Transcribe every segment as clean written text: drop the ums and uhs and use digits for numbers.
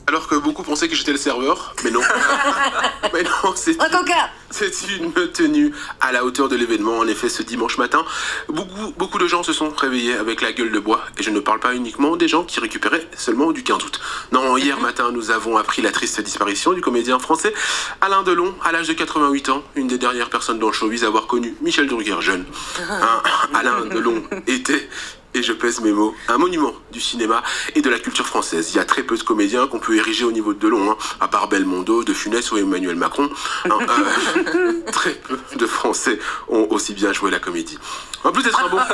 alors que beaucoup pensaient que j'étais le serveur, mais non. Mais non, c'est une tenue à la hauteur de l'événement. En effet, ce dimanche matin, beaucoup de gens se sont réveillés avec la gueule de bois. Et je ne parle pas uniquement des gens qui récupéraient seulement du 15 août. Non, hier matin, nous avons appris la triste disparition du comédien français Alain Delon, à l'âge de 88 ans, une des dernières personnes dans le showbiz à avoir connu Michel Drucker jeune. Alain Delon était, et je pèse mes mots, un monument du cinéma et de la culture française. Il y a très peu de comédiens qu'on peut ériger au niveau de Delon, à part Belmondo, De Funès ou Emmanuel Macron. Très peu de Français ont aussi bien joué la comédie. En plus d'être un bon...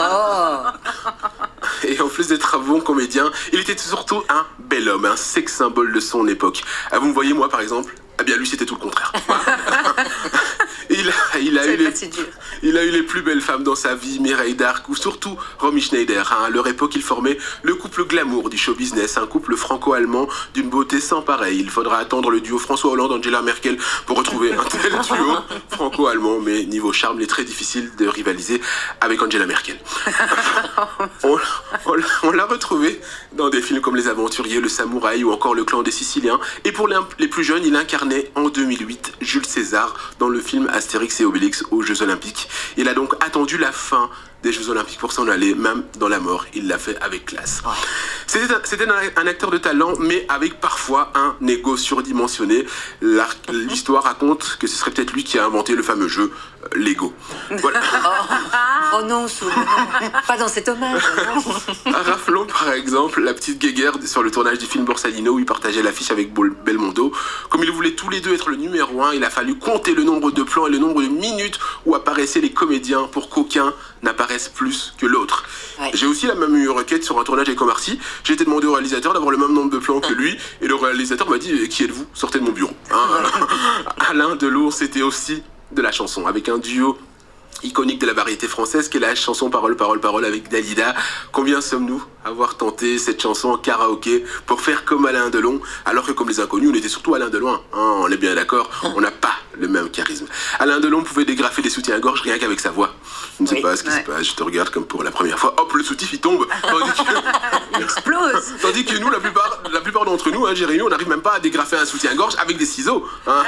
Et en plus d'être un bon comédien, il était surtout un bel homme, un sex symbole de son époque. Ah, vous me voyez, moi, par exemple, eh bien, lui, c'était tout le contraire. Il a eu les plus belles femmes dans sa vie, Mireille d'Arc ou surtout Romy Schneider. À leur époque, il formait le couple glamour du show business, un couple franco-allemand d'une beauté sans pareil. Il faudra attendre le duo François Hollande-Angela Merkel pour retrouver un tel duo franco-allemand, mais niveau charme, il est très difficile de rivaliser avec Angela Merkel. On l'a retrouvé dans des films comme Les Aventuriers, Le Samouraï ou encore Le Clan des Siciliens. Et pour les plus jeunes, il incarnait en 2008 Jules César dans le film Astérix et Obélix aux Jeux Olympiques. Il a donc attendu la fin des Jeux Olympiques pour s'en aller, même dans la mort. Il l'a fait avec classe. C'était un acteur de talent, mais avec parfois un ego surdimensionné. L'histoire raconte que ce serait peut-être lui qui a inventé le fameux jeu Lego. Voilà. Oh non, pas dans cet hommage. Rappelons par exemple la petite guéguerre sur le tournage du film Borsalino où il partageait l'affiche avec Belmondo. Comme ils voulaient tous les deux être le numéro 1, il a fallu compter le nombre de plans et le nombre de minutes où apparaissaient les comédiens pour qu'aucun n'apparaisse plus que l'autre. Ouais. J'ai aussi la même eu requête sur un tournage avec Omar Sy. J'ai été demandé au réalisateur d'avoir le même nombre de plans que lui et le réalisateur m'a dit « Qui êtes-vous ? Sortez de mon bureau. » Alain Delon, c'était aussi de la chanson avec un duo iconique de la variété française qui est la chanson Parole, Parole, Parole avec Dalida. Combien sommes-nous à avoir tenté cette chanson en karaoké pour faire comme Alain Delon, alors que comme les inconnus, on était surtout Alain Delon. On est bien d'accord, on n'a pas le même charisme. Alain Delon pouvait dégrafer des soutiens-gorge rien qu'avec sa voix. Je ne sais pas ce qui se passe, je te regarde comme pour la première fois, hop, le soutif il tombe. Il explose. Tandis que nous, la plupart d'entre nous, Jérémy, on n'arrive même pas à dégrafer un soutien-gorge avec des ciseaux.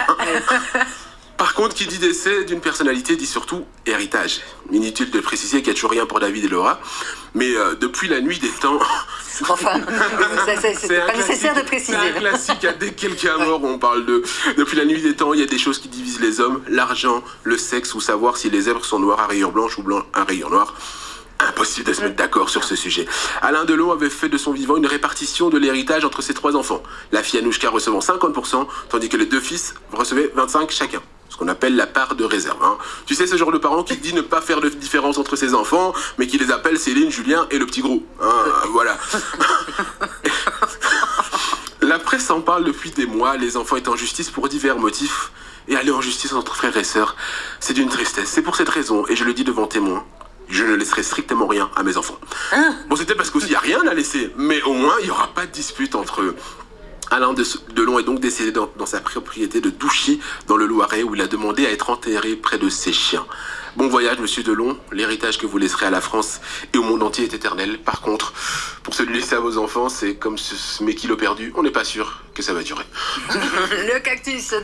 Par contre, qui dit décès d'une personnalité dit surtout héritage. Inutile de préciser qu'il n'y a toujours rien pour David et Laura, mais depuis la nuit des temps... Enfin, c'est pas nécessaire de préciser. C'est un classique, dès que quelqu'un est mort, on parle de... Depuis la nuit des temps, il y a des choses qui divisent les hommes, l'argent, le sexe, ou savoir si les zèbres sont noirs à rayures blanches ou blancs à rayures noires. Impossible de se mettre d'accord sur ce sujet. Alain Delon avait fait de son vivant une répartition de l'héritage entre ses 3 enfants. La fille Anouchka recevant 50%, tandis que les 2 fils recevaient 25% chacun. Ce qu'on appelle la part de réserve. Tu sais, ce genre de parent qui dit ne pas faire de différence entre ses enfants, mais qui les appelle Céline, Julien et le petit gros. Voilà. La presse en parle depuis des mois, les enfants étaient en justice pour divers motifs, et aller en justice entre frères et sœurs, c'est d'une tristesse. C'est pour cette raison, et je le dis devant témoins, je ne laisserai strictement rien à mes enfants. Bon, c'était parce qu'aussi il n'y a rien à laisser, mais au moins il n'y aura pas de dispute entre eux. Alain Delon est donc décédé dans sa propriété de Douchy, dans le Loiret, où il a demandé à être enterré près de ses chiens. Bon voyage, monsieur Delon. L'héritage que vous laisserez à la France et au monde entier est éternel. Par contre, pour se le laisser à vos enfants, c'est comme ce mékilo perdu. On n'est pas sûr que ça va durer. Le cactus